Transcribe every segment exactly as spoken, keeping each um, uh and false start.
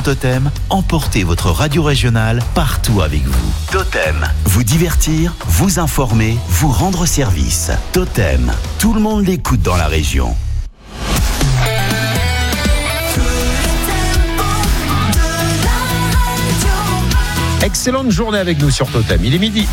Totem, emportez votre radio régionale partout avec vous. Totem, vous divertir, vous informer, vous rendre service. Totem, tout le monde l'écoute dans la région. Excellente journée avec nous sur Totem, il est midi.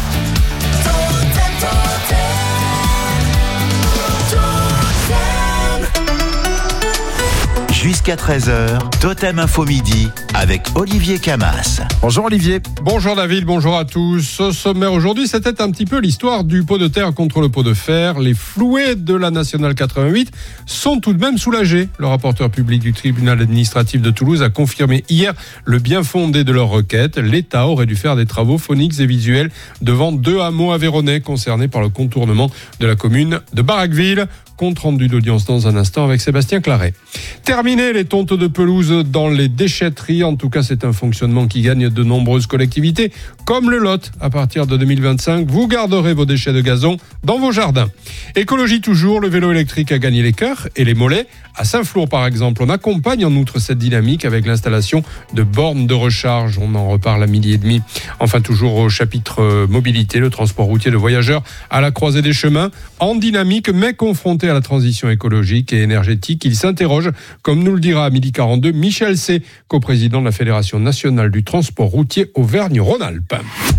Jusqu'à treize heures, Totem Info Midi avec Olivier Camas. Bonjour Olivier. Bonjour David, bonjour à tous. Au sommaire aujourd'hui, c'était un petit peu l'histoire du pot de terre contre le pot de fer. Les floués de la Nationale quatre-vingt-huit sont tout de même soulagés. Le rapporteur public du tribunal administratif de Toulouse a confirmé hier le bien fondé de leur requête. L'État aurait dû faire des travaux phoniques et visuels devant deux hameaux aveyronnais concernés par le contournement de la commune de Barraqueville. Compte rendu d'audience dans un instant avec Sébastien Claret. Terminé les tontes de pelouse dans les déchetteries. En tout cas, c'est un fonctionnement qui gagne de nombreuses collectivités, comme le Lot. À partir de deux mille vingt-cinq, vous garderez vos déchets de gazon dans vos jardins. Écologie toujours, le vélo électrique a gagné les cœurs et les mollets. À Saint-Flour, par exemple, on accompagne en outre cette dynamique avec l'installation de bornes de recharge. On en reparle à midi et demi. Enfin, toujours au chapitre mobilité, le transport routier de voyageurs à la croisée des chemins, en dynamique, mais confronté à la transition écologique et énergétique. Il s'interroge, comme nous le dira à midi quarante-deux, Michel C., coprésident de la Fédération nationale du transport routier Auvergne-Rhône-Alpes.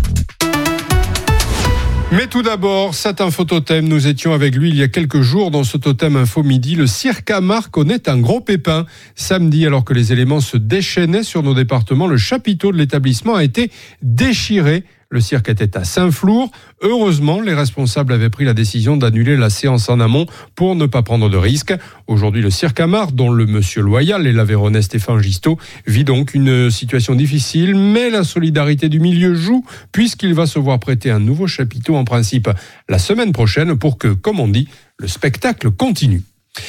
Mais tout d'abord, cet info totem, nous étions avec lui il y a quelques jours dans ce totem info midi. Le cirque Amar connaît un gros pépin. Samedi, alors que les éléments se déchaînaient sur nos départements, le chapiteau de l'établissement a été déchiré. Le cirque était à Saint-Flour. Heureusement, les responsables avaient pris la décision d'annuler la séance en amont pour ne pas prendre de risques. Aujourd'hui, le cirque Amar, dont le monsieur loyal et l'Aveyronais Stéphane Gisto, vit donc une situation difficile, mais la solidarité du milieu joue, puisqu'il va se voir prêter un nouveau chapiteau en principe la semaine prochaine pour que, comme on dit, le spectacle continue.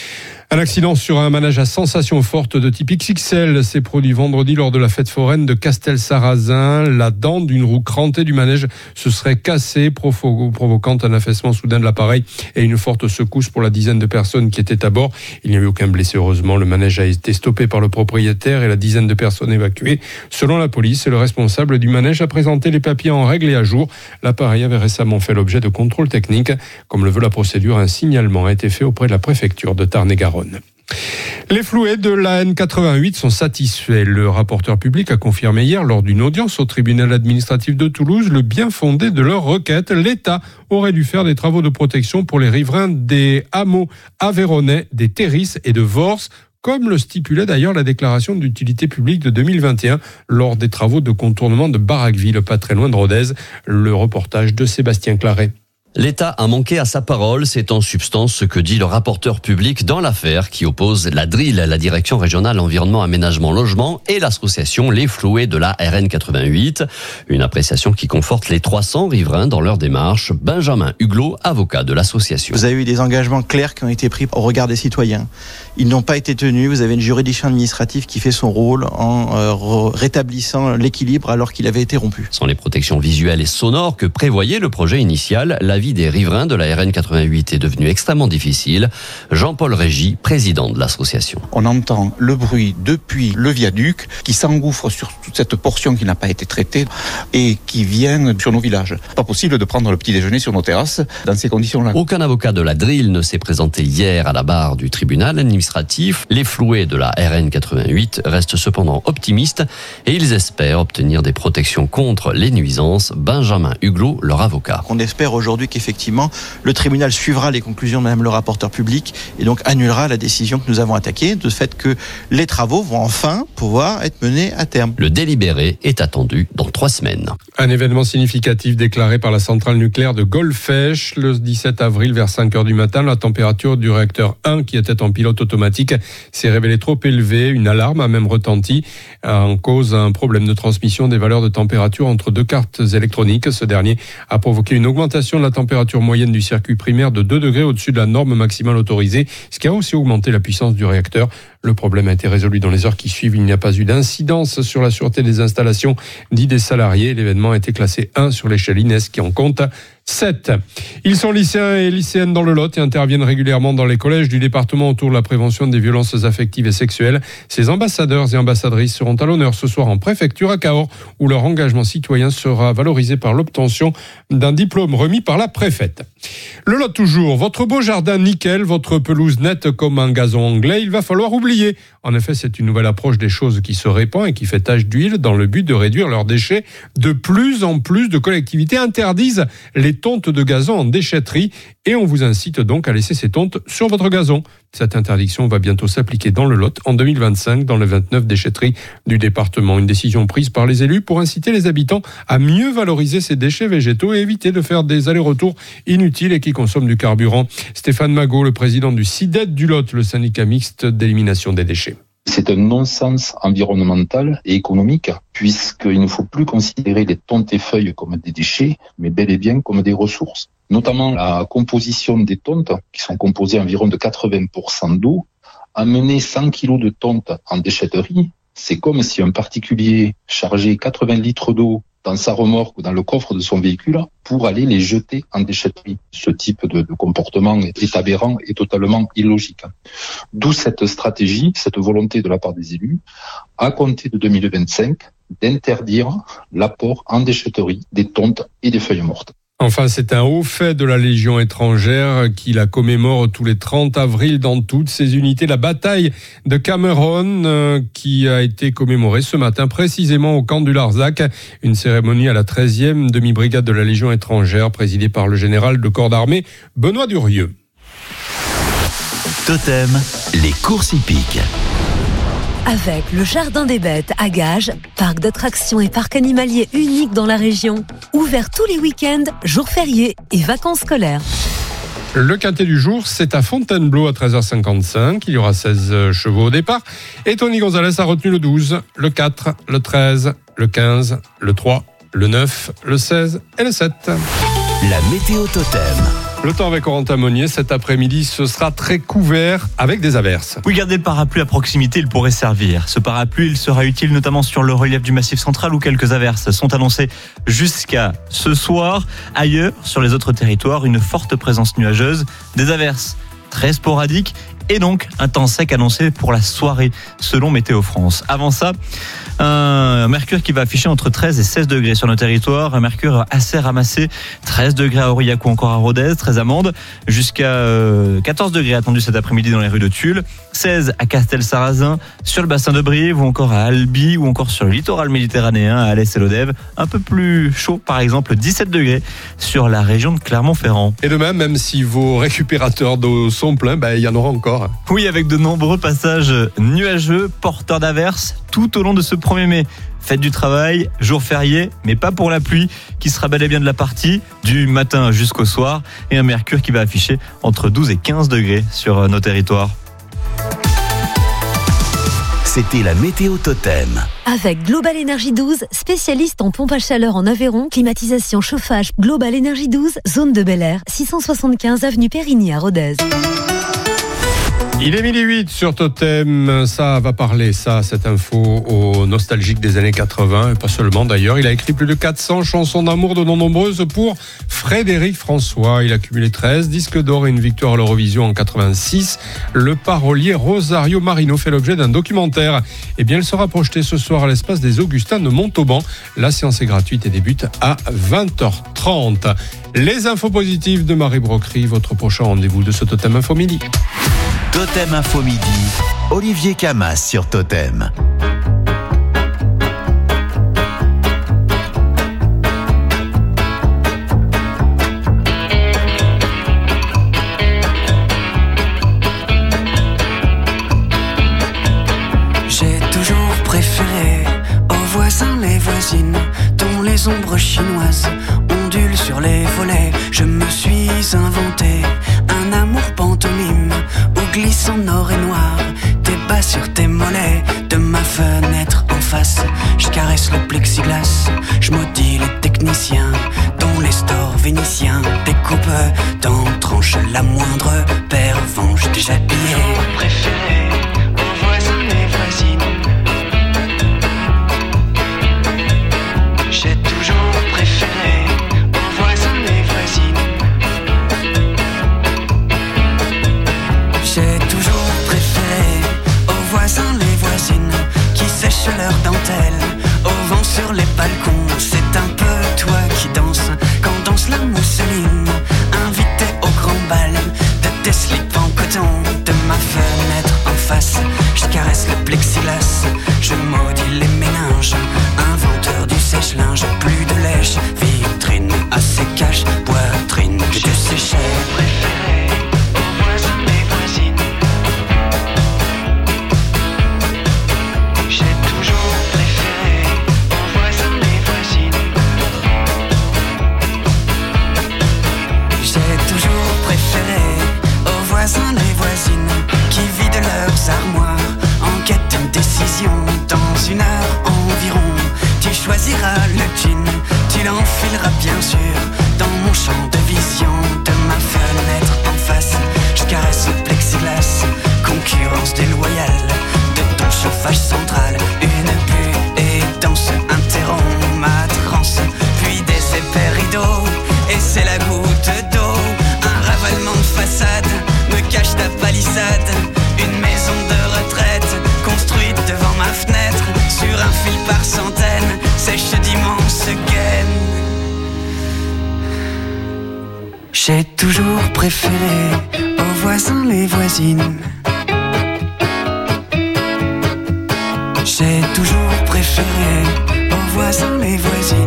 Un accident sur un manège à sensation forte de type X X L s'est produit vendredi lors de la fête foraine de Castel-Sarrazin. La dent d'une roue crantée du manège se serait cassée, provo- provoquant un affaissement soudain de l'appareil et une forte secousse pour la dizaine de personnes qui étaient à bord. Il n'y a eu aucun blessé, heureusement. Le manège a été stoppé par le propriétaire et la dizaine de personnes évacuées. Selon la police, le responsable du manège a présenté les papiers en règle et à jour. L'appareil avait récemment fait l'objet de contrôles techniques. Comme le veut la procédure, un signalement a été fait auprès de la préfecture de Tarn-et-Garonne. Les floués de la N quatre-vingt-huit sont satisfaits. Le rapporteur public a confirmé hier, lors d'une audience au tribunal administratif de Toulouse, le bien fondé de leur requête. L'État aurait dû faire des travaux de protection pour les riverains des hameaux aveyronnais, des Terrisses et de Vors, comme le stipulait d'ailleurs la déclaration d'utilité publique de deux mille vingt et un lors des travaux de contournement de Barraqueville, pas très loin de Rodez. Le reportage de Sébastien Claret. L'État a manqué à sa parole, c'est en substance ce que dit le rapporteur public dans l'affaire qui oppose la D R I L, la Direction Régionale Environnement, Aménagement, Logement, et l'association Les Floués de la R N quatre-vingt-huit. Une appréciation qui conforte les trois cents riverains dans leur démarche. Benjamin Huglot, avocat de l'association. Vous avez eu des engagements clairs qui ont été pris au regard des citoyens. Ils n'ont pas été tenus. Vous avez une juridiction administrative qui fait son rôle en euh, rétablissant l'équilibre alors qu'il avait été rompu. Sans les protections visuelles et sonores que prévoyait le projet initial, la vie des riverains de la R N quatre-vingt-huit est devenue extrêmement difficile. Jean-Paul Régy, président de l'association. On entend le bruit depuis le viaduc qui s'engouffre sur toute cette portion qui n'a pas été traitée et qui vient sur nos villages. Pas possible de prendre le petit déjeuner sur nos terrasses dans ces conditions-là. Aucun avocat de la D R I L ne s'est présenté hier à la barre du tribunal administratif. Les floués de la R N quatre-vingt-huit restent cependant optimistes et ils espèrent obtenir des protections contre les nuisances. Benjamin Huglot, leur avocat. On espère aujourd'hui qu'effectivement le tribunal suivra les conclusions de Madame le rapporteur public et donc annulera la décision que nous avons attaquée, de fait que les travaux vont enfin pouvoir être menés à terme. Le délibéré est attendu dans trois semaines. Un événement significatif déclaré par la centrale nucléaire de Golfech le dix-sept avril vers cinq heures du matin. La température du réacteur un qui était en pilote automatique s'est révélée trop élevée. Une alarme a même retenti. En cause un problème de transmission des valeurs de température entre deux cartes électroniques. Ce dernier a provoqué une augmentation de la température moyenne du circuit primaire de deux degrés au-dessus de la norme maximale autorisée, ce qui a aussi augmenté la puissance du réacteur. Le problème a été résolu dans les heures qui suivent. Il n'y a pas eu d'incidence sur la sûreté des installations ni des salariés. L'événement a été classé un sur l'échelle I N E S qui en compte sept. Ils sont lycéens et lycéennes dans le Lot et interviennent régulièrement dans les collèges du département autour de la prévention des violences affectives et sexuelles. Ces ambassadeurs et ambassadrices seront à l'honneur ce soir en préfecture à Cahors, où leur engagement citoyen sera valorisé par l'obtention d'un diplôme remis par la préfète. Le Lot toujours, votre beau jardin nickel, votre pelouse nette comme un gazon anglais, il va falloir oublier. En effet, c'est une nouvelle approche des choses qui se répand et qui fait tache d'huile dans le but de réduire leurs déchets. De plus en plus de collectivités interdisent les tontes de gazon en déchetterie et on vous incite donc à laisser ces tontes sur votre gazon. Cette interdiction va bientôt s'appliquer dans le Lot en deux mille vingt-cinq dans les vingt-neuf déchetteries du département. Une décision prise par les élus pour inciter les habitants à mieux valoriser ces déchets végétaux et éviter de faire des allers-retours inutiles et qui consomment du carburant. Stéphane Magot, le président du SIDET du Lot, le syndicat mixte d'élimination des déchets. C'est un non-sens environnemental et économique, puisqu'il ne faut plus considérer les tontes et feuilles comme des déchets, mais bel et bien comme des ressources. Notamment la composition des tontes, qui sont composées environ de quatre-vingts pour cent d'eau. Amener cent kilos de tontes en déchetterie, c'est comme si un particulier chargeait quatre-vingts litres d'eau dans sa remorque ou dans le coffre de son véhicule pour aller les jeter en déchetterie. Ce type de, de comportement est aberrant et totalement illogique. D'où cette stratégie, cette volonté de la part des élus, à compter de deux mille vingt-cinq, d'interdire l'apport en déchetterie des tontes et des feuilles mortes. Enfin, c'est un haut fait de la Légion étrangère qui la commémore tous les trente avril dans toutes ses unités. La bataille de Cameron euh, qui a été commémorée ce matin précisément au camp du Larzac. Une cérémonie à la treizième demi-brigade de la Légion étrangère présidée par le général de corps d'armée Benoît Durieux. Totem, les courses hippiques. Avec le Jardin des Bêtes à Gages, parc d'attractions et parc animalier unique dans la région, ouvert tous les week-ends, jours fériés et vacances scolaires. Le quintet du jour, c'est à Fontainebleau à treize heures cinquante-cinq. Il y aura seize chevaux au départ. Et Tony Gonzalez a retenu le douze, le quatre, le treize, le quinze, le trois, le neuf, le seize et le sept. La météo Totem. Le temps avec Corentin Monnier, cet après-midi, ce sera très couvert avec des averses. Oui, gardez le parapluie à proximité, il pourrait servir. Ce parapluie, il sera utile notamment sur le relief du Massif central où quelques averses sont annoncées jusqu'à ce soir. Ailleurs, sur les autres territoires, une forte présence nuageuse, des averses très sporadiques et donc un temps sec annoncé pour la soirée selon Météo France. Avant ça, un mercure qui va afficher entre treize et seize degrés sur nos territoires, un mercure assez ramassé, treize degrés à Aurillac ou encore à Rodez, treize à Mende, jusqu'à quatorze degrés attendus cet après-midi dans les rues de Tulle, seize à Castel-Sarrazin, sur le bassin de Brive ou encore à Albi ou encore sur le littoral méditerranéen à Alès et Lodève, un peu plus chaud par exemple, dix-sept degrés sur la région de Clermont-Ferrand. Et demain, même si vos récupérateurs d'eau sont pleins, ben, il y en aura encore. Oui, avec de nombreux passages nuageux, porteurs d'averses, tout au long de ce premier mai. Fête du travail, jour férié, mais pas pour la pluie, qui sera bel et bien de la partie, du matin jusqu'au soir, et un mercure qui va afficher entre douze et quinze degrés sur nos territoires. C'était la météo Totem. Avec Global Énergie douze, spécialiste en pompe à chaleur en Aveyron, climatisation, chauffage, Global Énergie douze, zone de Bel Air, six cent soixante-quinze avenue Périgny à Rodez. Il est midi huit sur Totem, ça va parler, ça, cette info aux nostalgiques des années quatre-vingts, et pas seulement d'ailleurs. Il a écrit plus de quatre cents chansons d'amour de non nombreuses pour Frédéric François. Il a cumulé treize disques d'or et une victoire à l'Eurovision en quatre-vingt-six. Le parolier Rosario Marino fait l'objet d'un documentaire. Eh bien, il sera projeté ce soir à l'espace des Augustins de Montauban. La séance est gratuite et débute à vingt heures trente. Les infos positives de Marie Brocry, votre prochain rendez-vous de ce Totem Info Midi. Totem Info Midi, Olivier Camas sur Totem. J'ai toujours préféré aux voisins les voisines, dont les ombres chinoises ondulent sur les volets. Je me suis inventé un amour pantomime où glisse en or et noir tes bas sur tes mollets. De ma fenêtre en face, je caresse le plexiglas. Je maudis les techniciens dont les stores vénitiens découpent dans tranches la moindre pervenche déjà pillée. Préféré aux voisins sur les balcons. C'est un peu toi qui danse quand danse la mousseline. Invité au grand bal de tes slips en coton. De ma fenêtre en face, je caresse le plexiglas. Je maudis les méninges, inventeur du sèche-linge. Plus de lèche, vitrine assez cash, poitrine que tu séchais. Préféré aux voisins, les voisines. J'ai toujours préféré aux voisins, les voisines. J'ai toujours préféré aux voisins, les voisines qui vident leurs armoires en quête d'une décision. Dans une heure environ, tu choisiras le jean, tu l'enfileras bien sûr dans mon champ de vision. De ma fenêtre en face, je caresse le plexiglas. Concurrence déloyale de ton chauffage central. Une buée danse interrompt ma transe, puis des épais rideaux, et c'est la goutte d'eau. Un ravalement de façade me cache ta palissade. Une maison de retraite construite devant ma fenêtre, sur un fil par centaines, sèche d'immenses gaines. J'ai toujours préféré aux voisins, les voisines. J'ai toujours préféré aux voisins, les voisines.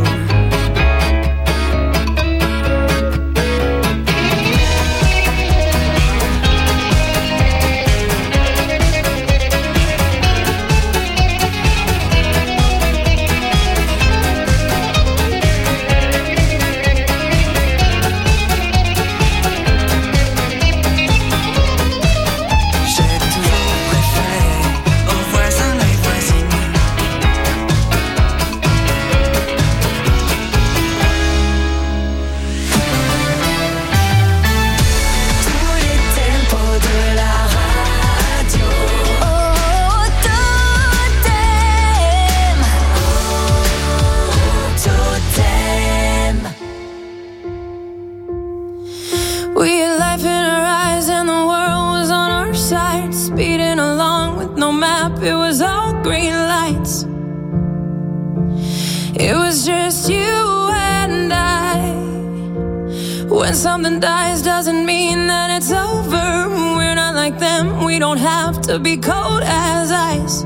When something dies doesn't mean that it's over. We're not like them, we don't have to be cold as ice.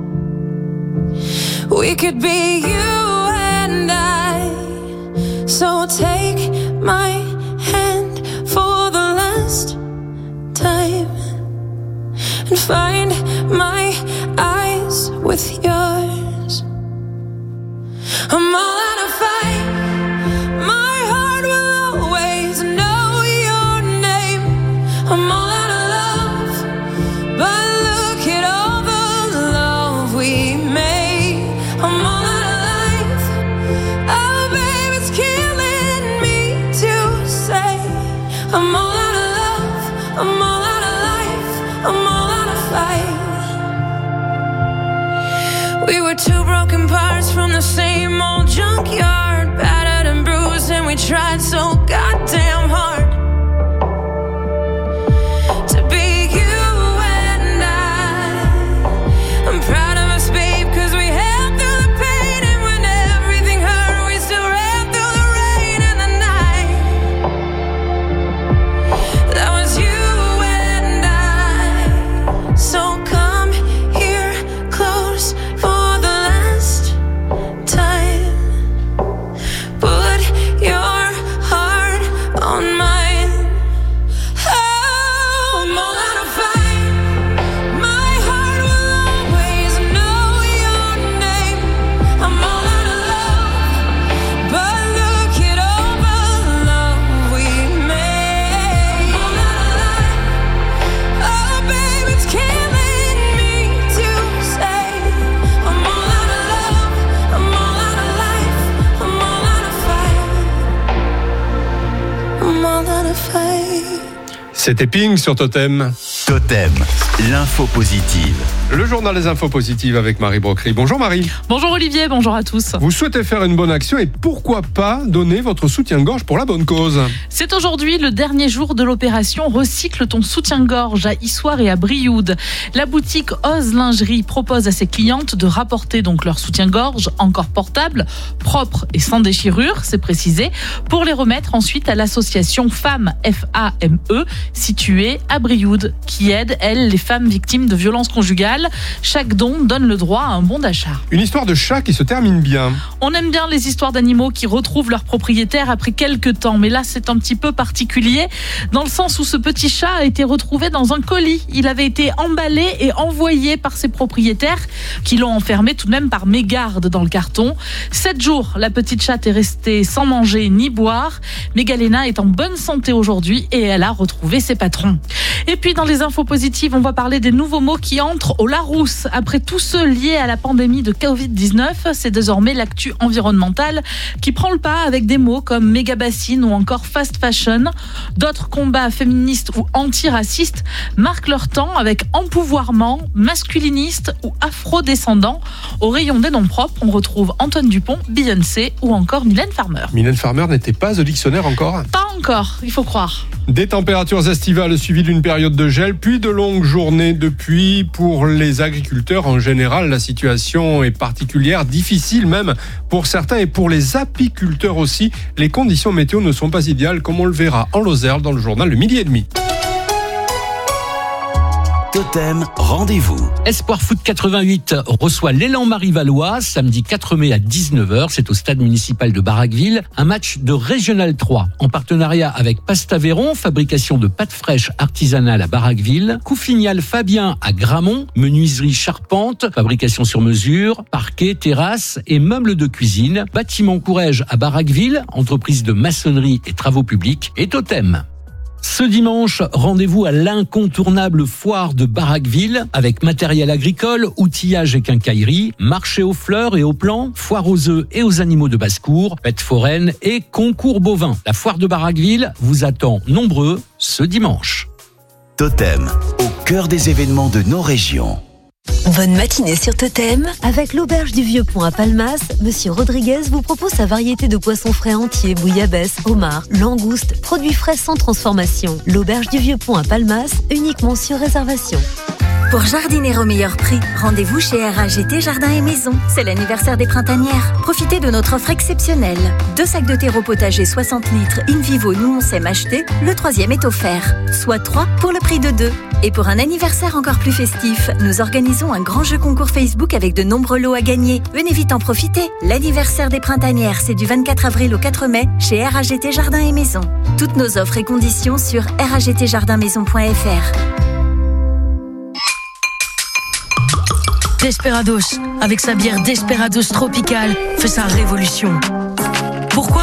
We could be you and I. So take my hand for the last time and find my eyes with yours. I'm all out of fight. My heart will always know your name. I'm all out of love, but look at all the love we made. I'm all out of life. Oh, babe, it's killing me to say. I'm all out of love. I'm all out of life. I'm all out of fight. We were two broken parts from the same old junkyard, battered and bruised, and we tried so goddamn hard to be you and I. I'm proud of us, babe, cause we held through the pain, and when everything hurt, we still ran through the rain and the night. That was you and I. So come here close for the last time. Put your heart on mine. Oh, I'm all out of fight. My heart will always know your name. I'm all out of love, but look at all the love we made. I'm all out of life. Oh, babe, it's killing me to say. I'm all out of love. I'm all out of life. I'm all out of fight. I'm all out of fight. C'était Pink sur Totem. Totem, l'info positive. Le journal des infos positives avec Marie Brocry. Bonjour Marie. Bonjour Olivier, bonjour à tous. Vous souhaitez faire une bonne action et pourquoi pas donner votre soutien-gorge pour la bonne cause. C'est aujourd'hui le dernier jour de l'opération Recycle ton soutien-gorge à Issoire et à Brioude. La boutique Ose Lingerie propose à ses clientes de rapporter donc leur soutien-gorge encore portable, propre et sans déchirure, c'est précisé, pour les remettre ensuite à l'association Femmes F A M E située à Brioude, qui aide, elle, les femmes victimes de violences conjugales. Chaque don donne le droit à un bon d'achat. Une histoire de chat qui se termine bien. On aime bien les histoires d'animaux qui retrouvent leur propriétaire après quelques temps, mais là c'est un petit peu particulier dans le sens où ce petit chat a été retrouvé dans un colis. Il avait été emballé et envoyé par ses propriétaires qui l'ont enfermé tout de même par mégarde dans le carton. Sept jours, la petite chatte est restée sans manger ni boire. Mégalena est en bonne santé aujourd'hui et elle a retrouvé ses patrons. Et puis dans les infos positives, on va parler des nouveaux mots qui entrent au Larousse. Après tous ceux liés à la pandémie de covid dix-neuf, c'est désormais l'actu environnementale qui prend le pas avec des mots comme méga bassine ou encore fast fashion. D'autres combats féministes ou antiracistes marquent leur temps avec empouvoirment, masculiniste ou afro-descendant. Au rayon des noms propres, on retrouve Antoine Dupont, Beyoncé ou encore Mylène Farmer. Mylène Farmer n'était pas au dictionnaire encore ? Pas encore, il faut croire. Des températures estivales suivies d'une période de gel, puis de longues journées depuis. Pour les agriculteurs, en général, la situation est particulière, difficile même pour certains et pour les apiculteurs aussi. Les conditions météo ne sont pas idéales, comme on le verra en Lozère dans le journal Le Midi et Demi. Totem, rendez-vous. Espoir Foot quatre-vingt-huit reçoit l'Élan Marie-Valois samedi quatre mai à dix-neuf heures. C'est au stade municipal de Barraqueville. Un match de Régional trois en partenariat avec Pastaveron, fabrication de pâtes fraîches artisanales à Barraqueville. Couffinial Fabien à Gramont, menuiserie charpente, fabrication sur mesure, parquet, terrasse et meubles de cuisine. Bâtiment Courrèges à Barraqueville, entreprise de maçonnerie et travaux publics. Et Totem. Ce dimanche, rendez-vous à l'incontournable foire de Barraqueville avec matériel agricole, outillage et quincaillerie, marché aux fleurs et aux plants, foire aux œufs et aux animaux de basse-cour, fêtes foraines et concours bovins. La foire de Barraqueville vous attend nombreux ce dimanche. Totem, au cœur des événements de nos régions. Bonne matinée sur Totem. Avec l'auberge du Vieux Pont à Palmas, Monsieur Rodriguez vous propose sa variété de poissons frais entiers, bouillabaisse, homards, langoustes, produits frais sans transformation. L'auberge du Vieux Pont à Palmas, uniquement sur réservation. Pour jardiner au meilleur prix, rendez-vous chez R A G T Jardin et Maison. C'est l'anniversaire des printanières. Profitez de notre offre exceptionnelle. Deux sacs de terreau potager soixante litres in vivo, nous on sait acheter. Le troisième est offert, soit trois pour le prix de deux. Et pour un anniversaire encore plus festif, nous organisons un grand jeu concours Facebook avec de nombreux lots à gagner. Venez vite en profiter. L'anniversaire des printanières, c'est du vingt-quatre avril au quatre mai chez R A G T Jardin et Maison. Toutes nos offres et conditions sur r a g t jardin maison point f r. Desperados, avec sa bière Desperados Tropical, fait sa révolution. Pourquoi ?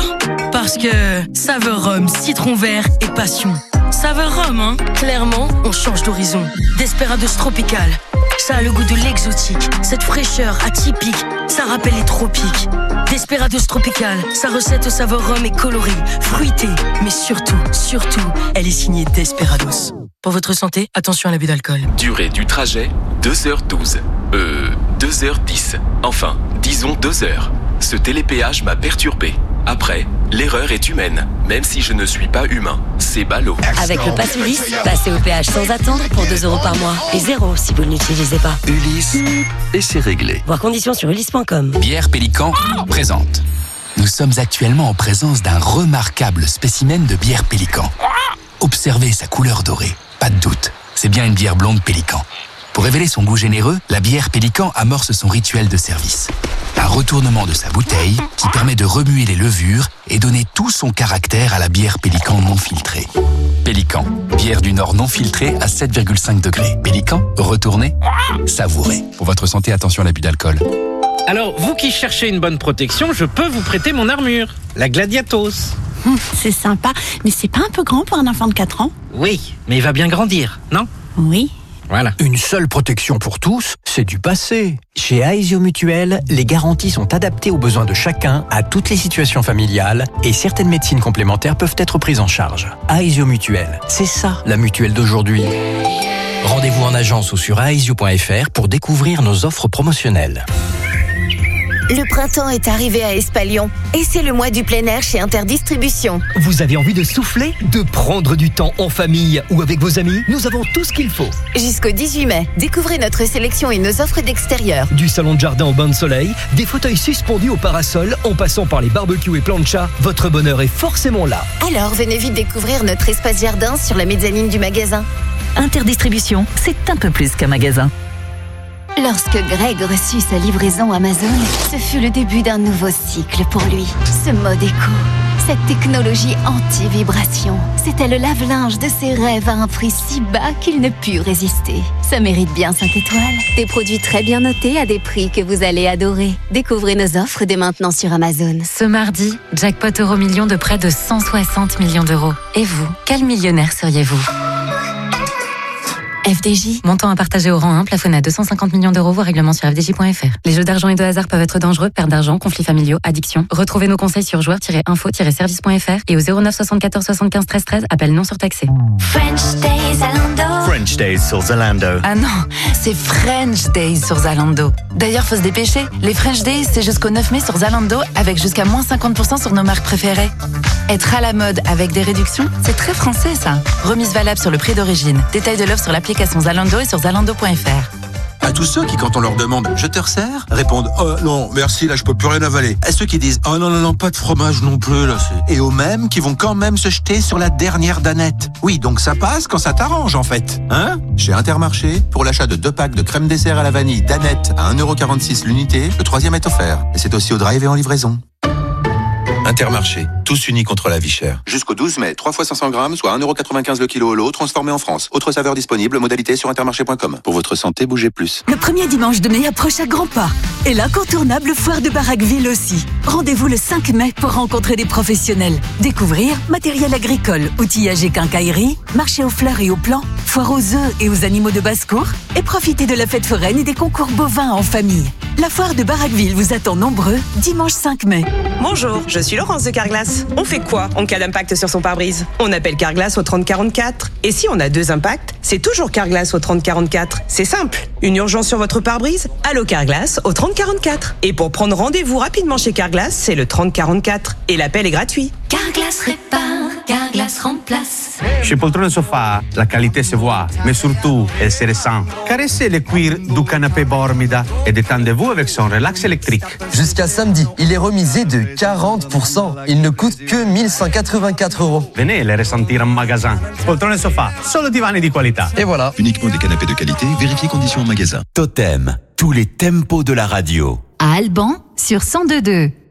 Parce que saveur rhum, citron vert et passion. Saveur rhum, hein ? Clairement, on change d'horizon. Desperados Tropical, ça a le goût de l'exotique. Cette fraîcheur atypique, ça rappelle les tropiques. Desperados Tropical, sa recette au saveur rhum est colorée, fruitée, mais surtout, surtout, elle est signée Desperados. Pour votre santé, attention à l'abus d'alcool. Durée du trajet, deux heures douze. Euh, deux heures dix. Enfin, disons deux heures. Ce télépéage m'a perturbé. Après, l'erreur est humaine, même si je ne suis pas humain. C'est ballot. Avec le pass Ulysse, passez au péage sans attendre pour deux euros par mois. Et zéro si vous ne l'utilisez pas. Ulysse, et c'est réglé. Voir conditions sur ulysse point com. Bière Pélican présente. Nous sommes actuellement en présence d'un remarquable spécimen de bière Pélican. Observez sa couleur dorée. Pas de doute, c'est bien une bière blonde Pélican. Pour révéler son goût généreux, la bière Pélican amorce son rituel de service. Un retournement de sa bouteille qui permet de remuer les levures et donner tout son caractère à la bière Pélican non filtrée. Pélican, bière du Nord non filtrée à sept virgule cinq degrés. Pélican, retournez, savourez. Pour votre santé, attention à l'abus d'alcool. Alors, vous qui cherchez une bonne protection, je peux vous prêter mon armure, la Gladiatos. Hum, c'est sympa, mais c'est pas un peu grand pour un enfant de quatre ans ? Oui, mais il va bien grandir, non ? Oui. Voilà. Une seule protection pour tous, c'est du passé. Chez Aesio Mutuel, les garanties sont adaptées aux besoins de chacun, à toutes les situations familiales, et certaines médecines complémentaires peuvent être prises en charge. Aesio Mutuel, c'est ça la mutuelle d'aujourd'hui. Rendez-vous en agence ou sur aesio point f r pour découvrir nos offres promotionnelles. Le printemps est arrivé à Espalion et c'est le mois du plein air chez Interdistribution. Vous avez envie de souffler, de prendre du temps en famille ou avec vos amis? Nous avons tout ce qu'il faut. Jusqu'au dix-huit mai, découvrez notre sélection et nos offres d'extérieur. Du salon de jardin au bain de soleil, des fauteuils suspendus au parasol, en passant par les barbecues et planchas, votre bonheur est forcément là. Alors venez vite découvrir notre espace jardin sur la mezzanine du magasin. Interdistribution, c'est un peu plus qu'un magasin. Lorsque Greg reçut sa livraison Amazon, ce fut le début d'un nouveau cycle pour lui. Ce mode éco, cette technologie anti-vibration, c'était le lave-linge de ses rêves à un prix si bas qu'il ne put résister. Ça mérite bien cinq étoiles. Des produits très bien notés à des prix que vous allez adorer. Découvrez nos offres dès maintenant sur Amazon. Ce mardi, jackpot euro million de près de cent soixante millions d'euros. Et vous, quel millionnaire seriez-vous ? F D J, montant à partager au rang un, plafonné à deux cent cinquante millions d'euros, voire règlement sur f d j point f r. Les jeux d'argent et de hasard peuvent être dangereux, perte d'argent, conflits familiaux, addiction. Retrouvez nos conseils sur joueurs tiret info tiret service point f r et au zéro neuf soixante-quatorze soixante-quinze treize treize, appel non surtaxé. French Days Zalando. French Days sur Zalando. Ah non, c'est French Days sur Zalando. D'ailleurs, faut se dépêcher. Les French Days, c'est jusqu'au neuf mai sur Zalando, avec jusqu'à moins cinquante pour cent sur nos marques préférées. Être à la mode avec des réductions, c'est très français ça. Remise valable sur le prix d'origine. Détail de l'offre sur l'application Zalando et sur zalando point f r. À tous ceux qui, quand on leur demande « Je te resserre ?» répondent « Oh non, merci, là je peux plus rien avaler ». À ceux qui disent « Oh non, non, non, pas de fromage non plus, là c'est... » Et aux mêmes qui vont quand même se jeter sur la dernière danette. Oui, donc ça passe quand ça t'arrange en fait. Hein ? Chez Intermarché, pour l'achat de deux packs de crème dessert à la vanille danette à un euro quarante-six l'unité, le troisième est offert. Et c'est aussi au drive et en livraison. Intermarché, tous unis contre la vie chère. Jusqu'au douze mai, trois fois cinq cents grammes, soit un euro quatre-vingt-quinze le kilo au lot, transformé en France. Autre saveur disponible, modalité sur intermarché point com. Pour votre santé, bougez plus. Le premier dimanche de mai approche à grands pas. Et l'incontournable foire de Baraqueville aussi. Rendez-vous le cinq mai pour rencontrer des professionnels. Découvrir matériel agricole, outillage et quincaillerie, marché aux fleurs et aux plants, foire aux œufs et aux animaux de basse-cour, et profiter de la fête foraine et des concours bovins en famille. La foire de Baraqueville vous attend nombreux dimanche cinq mai. Bonjour, je suis Laurence de Carglass. On fait quoi en cas d'impact sur son pare-brise ? On appelle Carglass au trente quarante-quatre. Et si on a deux impacts, c'est toujours Carglass au trente quarante-quatre. C'est simple. Une urgence sur votre pare-brise ? Allô Carglass au trente quarante-quatre. Et pour prendre rendez-vous rapidement chez Carglass, c'est le trente quarante-quatre. Et l'appel est gratuit. Carglass répare, Carglass remplace. Chez Poltrone Sofa, la qualité se voit, mais surtout, elle se ressent. Caressez le cuir du canapé Bormida et détendez-vous avec son relax électrique. Jusqu'à samedi, il est remisé de quarante pour cent. Il ne coûte que mille cent quatre-vingt-quatre euros. Venez le ressentir en magasin. Poltrone Sofa, solo divani di qualità. Et voilà. Uniquement des canapés de qualité, vérifiez conditions en magasin. Totem, tous les tempos de la radio. À Alban, sur cent deux virgule deux.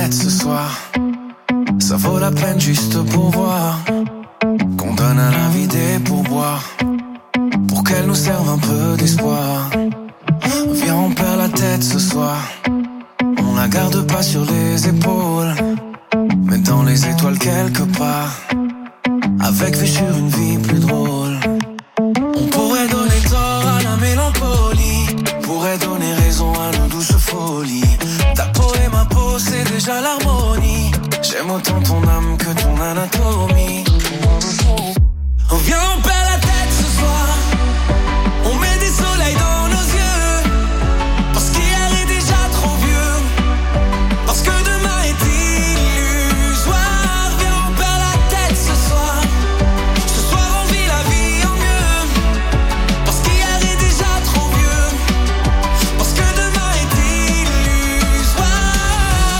tête ce soir. Ça vaut la peine juste pour voir qu'on donne à la vie des pourboires, pour qu'elle nous serve un peu d'espoir. Viens, on perd la tête ce soir. On la garde pas sur les épaules, mais dans les étoiles quelque part, avec vue sur une vie plus drôle. On pourrait donner tort à la mélancolie, pourrait donner raison à nos douces folies. Ta peau et ma peau, c'est déjà l'harmonie. J'aime autant ton âme que ton anatomie. On vient, on perd la tête ce soir. On met des soleils dans nos yeux, parce qu'hier est déjà trop vieux, parce que demain est illusoire. Viens, on perd la tête ce soir. Ce soir on vit la vie en mieux, parce qu'hier est déjà trop vieux, parce que demain est illusoire.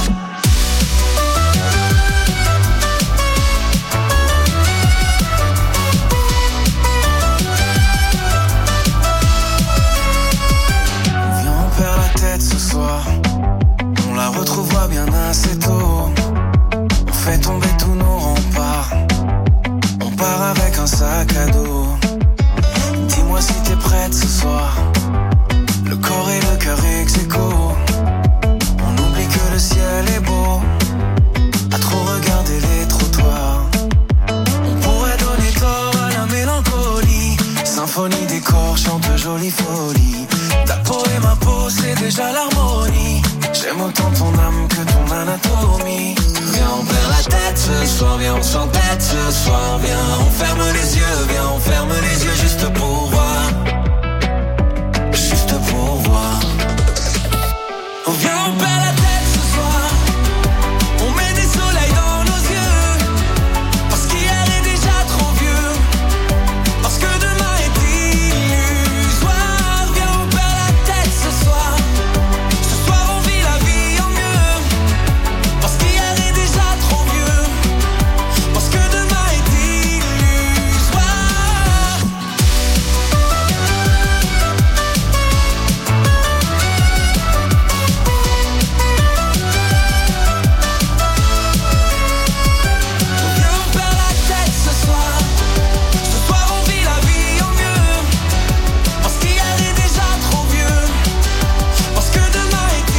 Viens, on perd la tête ce soir. On la retrouvera bien assez tôt. On fait tomber tous nos remparts. On part avec un sac à dos. Dis-moi si t'es prête ce soir. Le corps et le cœur ex aequo. On oublie que le ciel est beau, à trop regarder les trottoirs. On pourrait donner tort à la mélancolie. Symphonie des corps chante jolie folie. Ta peau et ma peau, c'est déjà l'harmonie. J'aime autant ton âme que ton anatomie. Viens, on perd la tête ce soir. Viens, on s'entête ce soir. Viens, on ferme les yeux. Viens, on ferme les yeux juste pour voir. Juste pour voir. Viens, on perd la tête ce soir. On met des soleils dans nos yeux, parce qu'hier est déjà trop vieux, parce que demain est illusoire. Viens, on perd la tête ce soir. Ce soir on vit la vie en mieux, parce qu'hier est déjà trop vieux, parce que demain est illusoire. Viens, on perd la tête ce soir. Ce soir on vit la vie en mieux, parce qu'hier est déjà trop vieux, parce que demain est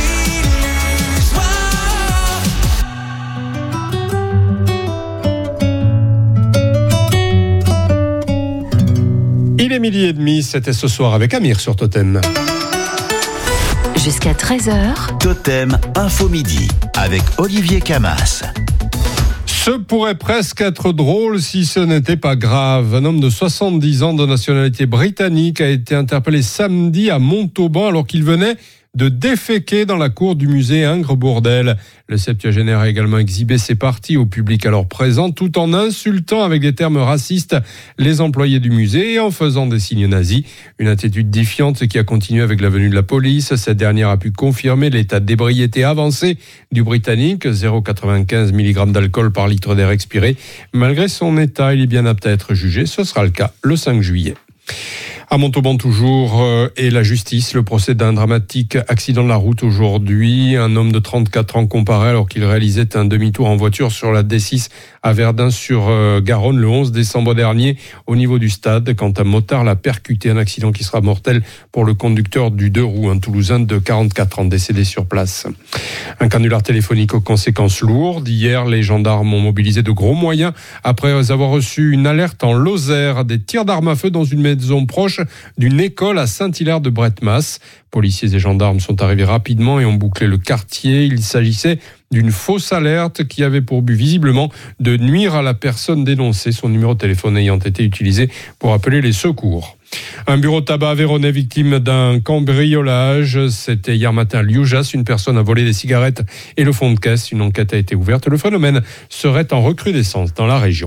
illusoire. Il est midi et demi, c'était ce soir avec Amir sur Totem. Jusqu'à treize heures, Totem Info Midi avec Olivier Camas. Ce pourrait presque être drôle si ce n'était pas grave. Un homme de soixante-dix ans de nationalité britannique a été interpellé samedi à Montauban alors qu'il venait de déféquer dans la cour du musée Ingres-Bourdelle. Le septuagénaire a également exhibé ses parties au public alors présent, tout en insultant avec des termes racistes les employés du musée et en faisant des signes nazis. Une attitude défiante qui a continué avec la venue de la police. Cette dernière a pu confirmer l'état d'ébriété avancé du Britannique, zéro virgule quatre-vingt-quinze milligrammes d'alcool par litre d'air expiré. Malgré son état, il est bien apte à être jugé. Ce sera le cas le cinq juillet. À Montauban toujours, euh, et la justice, le procès d'un dramatique accident de la route aujourd'hui. Un homme de trente-quatre ans comparé alors qu'il réalisait un demi-tour en voiture sur la D six à Verdun-sur-Garonne le onze décembre dernier au niveau du stade. Quand un motard l'a percuté, un accident qui sera mortel pour le conducteur du deux roues, un Toulousain de quarante-quatre ans décédé sur place. Un canular téléphonique aux conséquences lourdes. Hier, les gendarmes ont mobilisé de gros moyens après avoir reçu une alerte en Lozère. Des tirs d'armes à feu dans une maison proche d'une école à Saint-Hilaire de Bretmas. Policiers et gendarmes sont arrivés rapidement et ont bouclé le quartier. Il s'agissait d'une fausse alerte qui avait pour but visiblement de nuire à la personne dénoncée, son numéro de téléphone ayant été utilisé pour appeler les secours. Un bureau de tabac véronais victime d'un cambriolage. C'était hier matin à Lioujas. Une personne a volé des cigarettes et le fond de caisse. Une enquête a été ouverte. Le phénomène serait en recrudescence dans la région.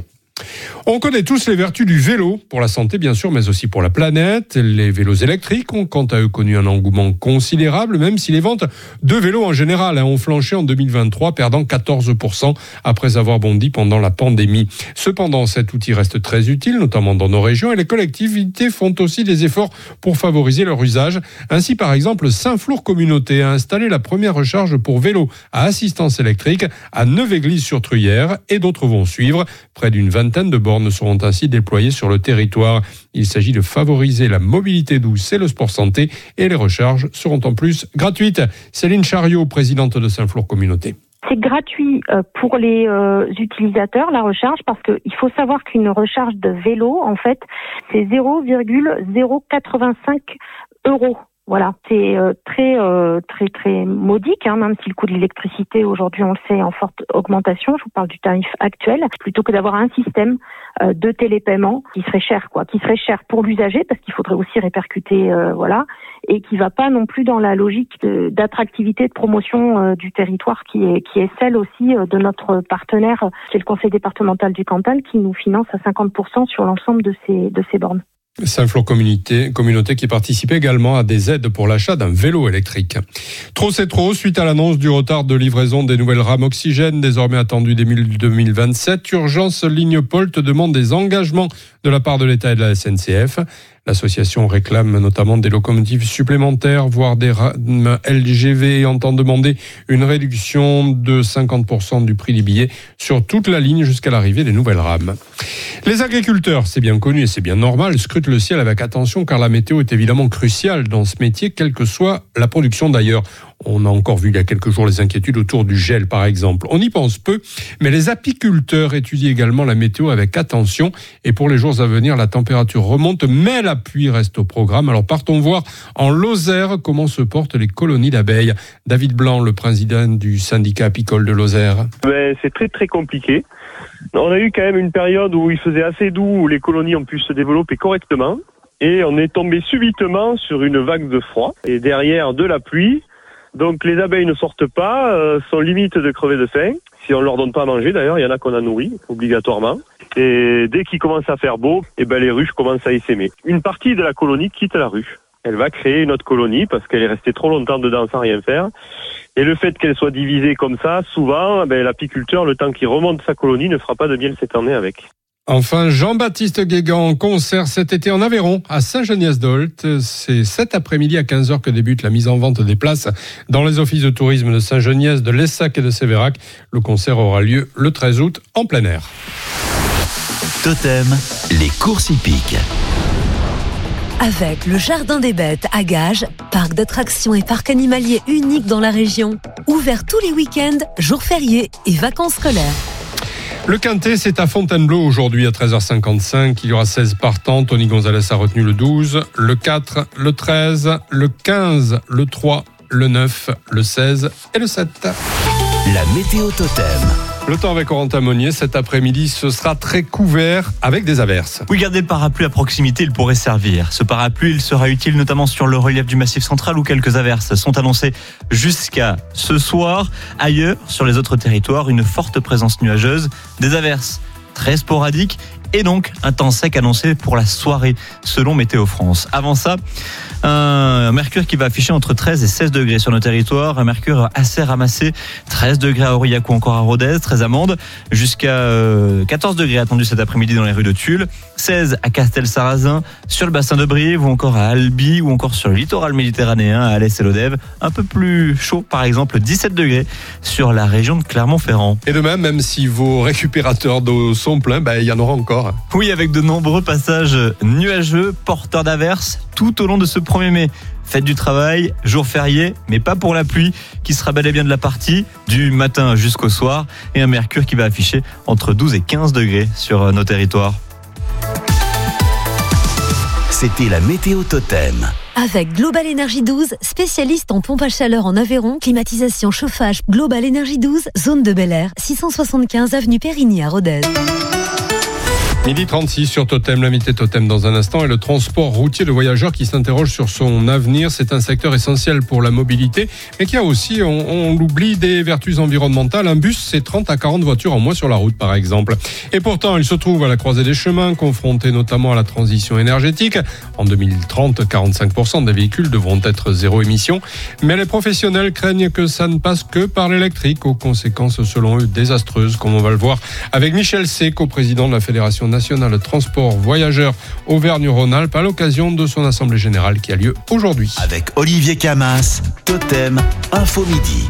On connaît tous les vertus du vélo, pour la santé bien sûr, mais aussi pour la planète. Les vélos électriques ont quant à eux connu un engouement considérable, même si les ventes de vélos en général ont flanché en deux mille vingt-trois, perdant quatorze pour cent après avoir bondi pendant la pandémie. Cependant, cet outil reste très utile, notamment dans nos régions, et les collectivités font aussi des efforts pour favoriser leur usage. Ainsi, par exemple, Saint-Flour Communauté a installé la première recharge pour vélo à assistance électrique à Neuve-Église-sur-Truyère, et d'autres vont suivre. Près d'une vingtaine de bornes seront ainsi déployées sur le territoire. Il s'agit de favoriser la mobilité douce et le sport santé, et les recharges seront en plus gratuites. Céline Chariot, présidente de Saint-Flour Communauté. C'est gratuit pour les euh, utilisateurs, la recharge, parce qu'il faut savoir qu'une recharge de vélo, en fait, c'est zéro virgule zéro quatre-vingt-cinq euros. Voilà, c'est euh, très euh, très très modique, hein, même si le coût de l'électricité aujourd'hui, on le sait, est en forte augmentation. Je vous parle du tarif actuel, plutôt que d'avoir un système euh, de télépaiement qui serait cher, quoi, qui serait cher pour l'usager, parce qu'il faudrait aussi répercuter, euh, voilà, et qui va pas non plus dans la logique de, d'attractivité, de promotion euh, du territoire, qui est qui est celle aussi euh, de notre partenaire, qui est le Conseil départemental du Cantal, qui nous finance à cinquante pour cent sur l'ensemble de ces de ces bornes. Saint-Flour Communauté, communauté qui participe également à des aides pour l'achat d'un vélo électrique. Trop c'est trop, suite à l'annonce du retard de livraison des nouvelles rames oxygène, désormais attendues dès deux mille vingt-sept, Urgence Ligne Polt demande des engagements de la part de l'État et de la S N C F. L'association réclame notamment des locomotives supplémentaires, voire des rames L G V, et entend demander une réduction de cinquante pour cent du prix des billets sur toute la ligne jusqu'à l'arrivée des nouvelles rames. Les agriculteurs, c'est bien connu et c'est bien normal, scrutent le ciel avec attention car la météo est évidemment cruciale dans ce métier, quelle que soit la production d'ailleurs. On a encore vu il y a quelques jours les inquiétudes autour du gel par exemple. On y pense peu, mais les apiculteurs étudient également la météo avec attention, et pour les jours à venir, la température remonte, mais la pluie reste au programme. Alors partons voir en Lozère comment se portent les colonies d'abeilles. David Blanc, le président du syndicat apicole de Lozère. Ben, c'est très très compliqué. On a eu quand même une période où il faisait assez doux, où les colonies ont pu se développer correctement, et on est tombé subitement sur une vague de froid, et derrière de la pluie. Donc les abeilles ne sortent pas, euh, sont limite de crever de faim. Si on leur donne pas à manger, d'ailleurs, il y en a qu'on a nourri, obligatoirement. Et dès qu'il commence à faire beau, eh ben les ruches commencent à essaimer. Une partie de la colonie quitte la ruche. Elle va créer une autre colonie parce qu'elle est restée trop longtemps dedans sans rien faire. Et le fait qu'elle soit divisée comme ça, souvent, ben, l'apiculteur, le temps qu'il remonte sa colonie, ne fera pas de miel cette année avec. Enfin, Jean-Baptiste Guégan en concert cet été en Aveyron, à Saint-Geniès-d'Olt. C'est cet après-midi à quinze heures que débute la mise en vente des places dans les offices de tourisme de Saint-Geniès, de Lessac et de Sévérac. Le concert aura lieu le treize août en plein air. Totem, les courses hippiques. Avec le Jardin des Bêtes à Gages, parc d'attractions et parc animalier unique dans la région, ouvert tous les week-ends, jours fériés et vacances scolaires. Le Quintet, c'est à Fontainebleau aujourd'hui à treize heures cinquante-cinq. Il y aura seize partants. Tony Gonzalez a retenu le douze, le quatre, le treize, le quinze, le trois, le neuf, le seize et le sept. La météo Totem. Le temps avec Corentin Monnier, cet après-midi, ce sera très couvert avec des averses. Oui, gardez le parapluie à proximité, il pourrait servir. Ce parapluie, il sera utile notamment sur le relief du Massif central où quelques averses sont annoncées jusqu'à ce soir. Ailleurs, sur les autres territoires, une forte présence nuageuse, des averses très sporadiques et donc un temps sec annoncé pour la soirée selon Météo France. Avant ça, un mercure qui va afficher entre treize et seize degrés sur nos territoires, un mercure assez ramassé, treize degrés à Aurillac ou encore à Rodez, treize à Mende, jusqu'à quatorze degrés attendus cet après-midi dans les rues de Tulle, seize à Castel-Sarrazin, sur le bassin de Brive ou encore à Albi ou encore sur le littoral méditerranéen à Alès et Lodève, un peu plus chaud par exemple, dix-sept degrés sur la région de Clermont-Ferrand. Et de même, même si vos récupérateurs d'eau sont pleins, ben, il y en aura encore. Oui, avec de nombreux passages nuageux, porteurs d'averses, tout au long de ce premier mai. Fête du travail, jour férié, mais pas pour la pluie, qui sera bel et bien de la partie, du matin jusqu'au soir, et un mercure qui va afficher entre douze et quinze degrés sur nos territoires. C'était la météo Totem. Avec Global Énergie douze, spécialiste en pompe à chaleur en Aveyron, climatisation, chauffage, Global Énergie douze, zone de Bel Air, six cent soixante-quinze avenue Périgny à Rodez. midi trente-six sur Totem, l'invité Totem dans un instant, et le transport routier de voyageurs qui s'interroge sur son avenir. C'est un secteur essentiel pour la mobilité, mais qui a aussi, on, on l'oublie, des vertus environnementales. Un bus, c'est trente à quarante voitures en moins sur la route, par exemple. Et pourtant, il se trouve à la croisée des chemins, confronté notamment à la transition énergétique. En deux mille trente, quarante-cinq pour cent des véhicules devront être zéro émission. Mais les professionnels craignent que ça ne passe que par l'électrique, aux conséquences, selon eux, désastreuses, comme on va le voir avec Michel C, co-président de la Fédération nationale transport voyageurs Auvergne-Rhône-Alpes, à l'occasion de son assemblée générale qui a lieu aujourd'hui. Avec Olivier Camas, Totem, Info Midi.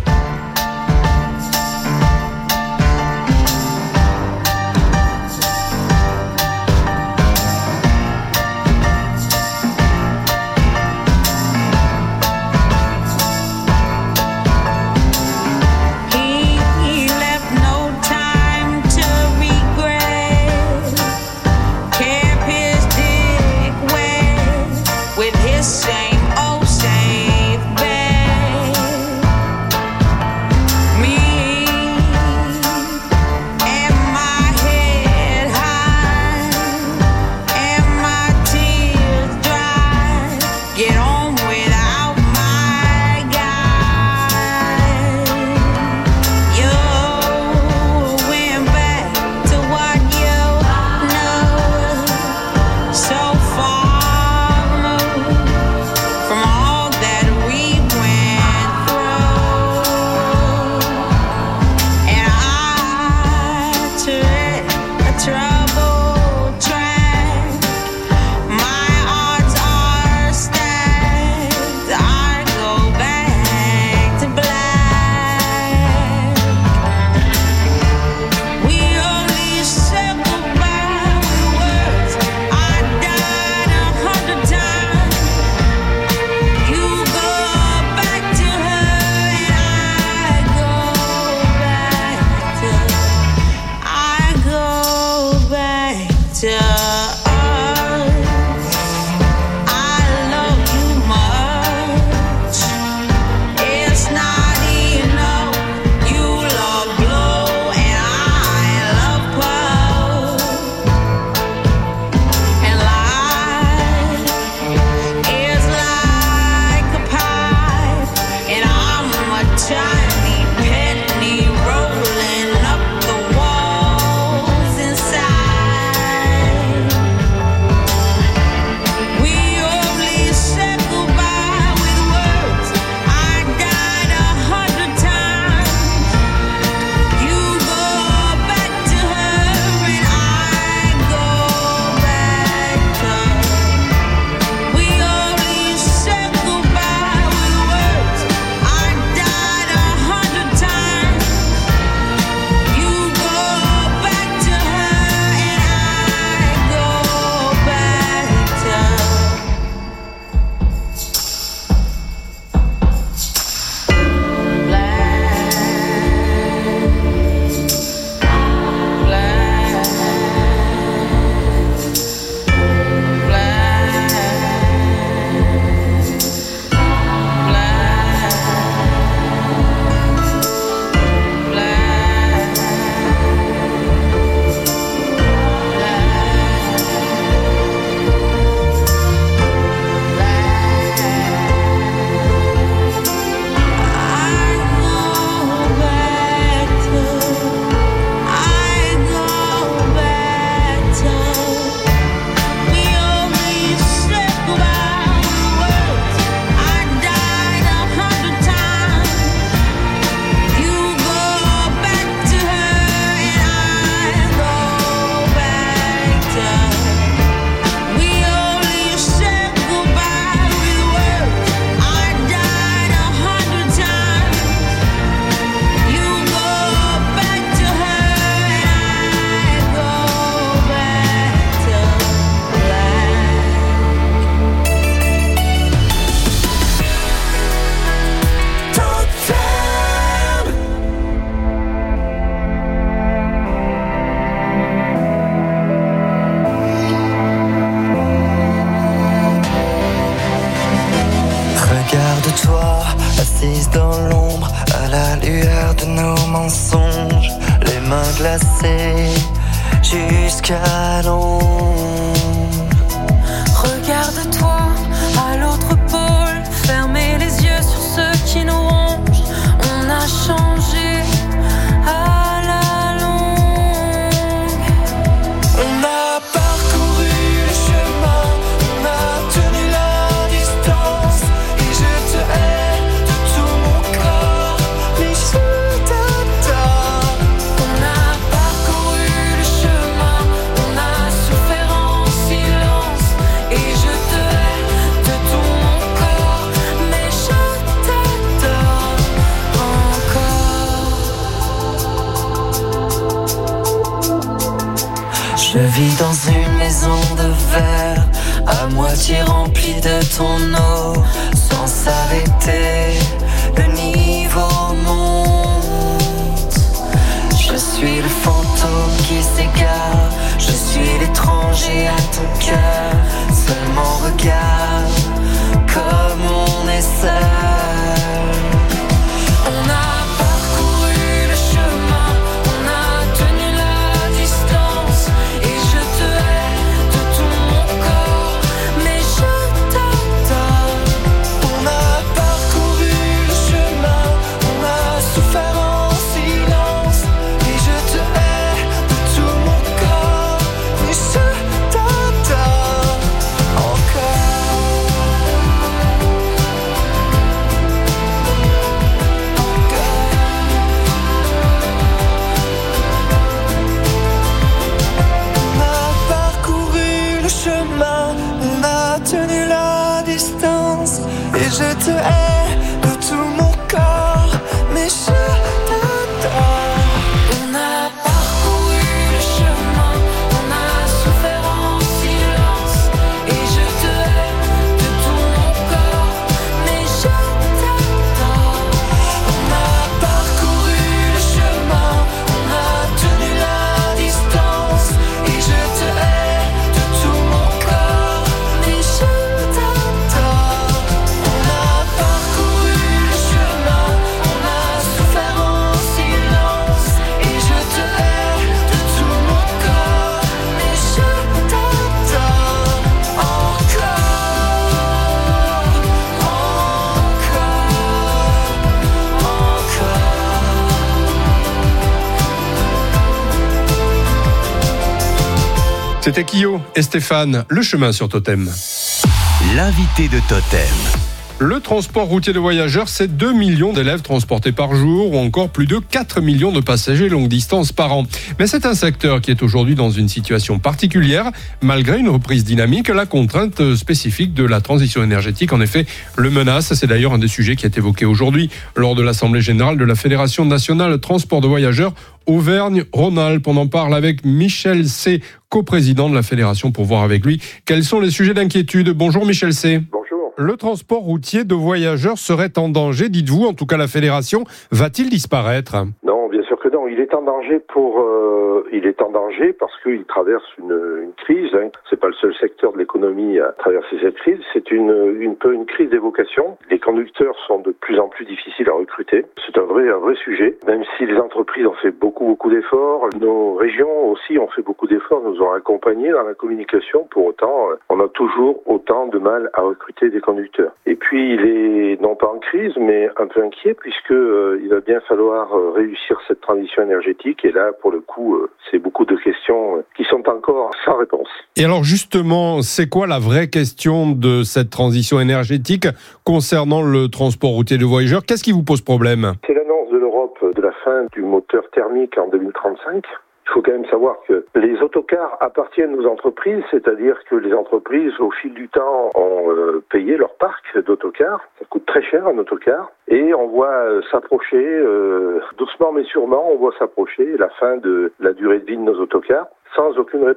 Same old same bed. dans l'ombre, à la lueur de nos mensonges, les mains glacées, jusqu'à Londres. Regarde-toi à l'autre pôle, fermez les yeux sur ceux qui nous rongent. On a changé à la longue. On a parcouru le chemin, on a tenu la distance. Et je te hais de tout mon corps, mais je t'adore. On a parcouru le chemin, on a souffert en silence. Et je te hais de tout mon corps, mais je t'adore encore. Je vis dans une maison de verre, à moitié remplie de ton eau, sans s'arrêter, le niveau monte. Je suis le fantôme qui s'égare, je suis l'étranger à ton cœur. Seulement regarde comme on est seul. On a parcouru le chemin, on a tenu la distance. Et je te hais de tout mon corps, mais je t'adore. On a parcouru le chemin, on a souffert en silence. Et je te hais de tout mon corps, mais je t'adore encore. On a parcouru le chemin, on a tenu la distance. Et je te hais de tout mon corps, mais je t'adore. On a parcouru le chemin, on a souffert en silence. Et je te hais de tout mon corps, mais je t'adore. On a parcouru le chemin, on a tenu la distance. Et je te hais de tout mon corps, mais je t'adore. On a parcouru le chemin, on a souffert en silence. Et je te hais de tout mon corps, mais je t'adore encore, C'était Kyo et Stéphane, le chemin sur Totem. L'invité de Totem. Le transport routier de voyageurs, c'est deux millions d'élèves transportés par jour ou encore plus de quatre millions de passagers longue distance par an. Mais c'est un secteur qui est aujourd'hui dans une situation particulière, malgré une reprise dynamique. La contrainte spécifique de la transition énergétique, en effet, le menace. C'est d'ailleurs un des sujets qui est évoqué aujourd'hui lors de l'Assemblée générale de la Fédération nationale transport de voyageurs Auvergne-Rhône-Alpes. On en parle avec Michel C., coprésident de la Fédération, pour voir avec lui quels sont les sujets d'inquiétude. Bonjour Michel C. Bonjour. Le transport routier de voyageurs serait en danger, dites-vous, en tout cas la Fédération. Va-t-il disparaître ? Non, bien sûr que non. Il est en danger pour, euh, il est en danger parce qu'il traverse une, une crise. Hein. C'est pas le seul secteur de l'économie à traverser cette crise. C'est une, une peu une crise des vocations. Les conducteurs sont de plus en plus difficiles à recruter. C'est un vrai, un vrai sujet. Même si les entreprises ont fait beaucoup, beaucoup d'efforts, nos régions aussi ont fait beaucoup d'efforts, nous ont accompagnés dans la communication. Pour autant, on a toujours autant de mal à recruter des conducteurs. Et puis, il est non pas en crise, mais un peu inquiet puisque euh, il va bien falloir euh, réussir cette transition énergétique. Et là, pour le coup, euh, c'est beaucoup de questions euh, qui sont encore sans réponse. Et alors justement, c'est quoi la vraie question de cette transition énergétique concernant le transport routier de voyageurs ? Qu'est-ce qui vous pose problème ? C'est l'annonce de l'Europe de la fin du moteur thermique en deux mille trente-cinq. Il faut quand même savoir que les autocars appartiennent aux entreprises, c'est-à-dire que les entreprises, au fil du temps, ont euh, payé leur parc d'autocars. Ça coûte très cher un autocar. Et on voit euh, s'approcher, euh, doucement mais sûrement, on voit s'approcher la fin de la durée de vie de nos autocars, sans aucune réponse.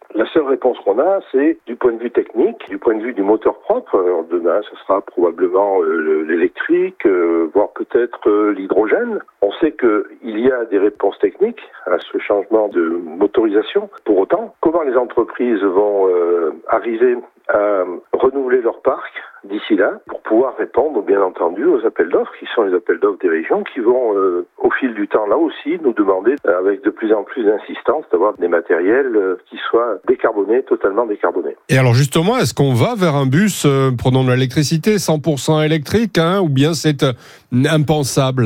La seule réponse qu'on a, c'est du point de vue technique, du point de vue du moteur propre. Alors demain, ce sera probablement euh, l'électrique, euh, voire peut-être euh, l'hydrogène. On sait qu'il y a des réponses techniques à ce changement de motorisation. Pour autant, comment les entreprises vont euh, arriver à renouveler leur parc d'ici là pour pouvoir répondre, bien entendu, aux appels d'offres qui sont les appels d'offres des régions qui vont, euh, au fil du temps, là aussi, nous demander, euh, avec de plus en plus d'insistance, d'avoir des matériels euh, qui soient décarbonés, totalement décarbonés. Et alors justement, est-ce qu'on va vers un bus, euh, prenons de l'électricité, cent pour cent électrique, hein, ou bien c'est euh, impensable ?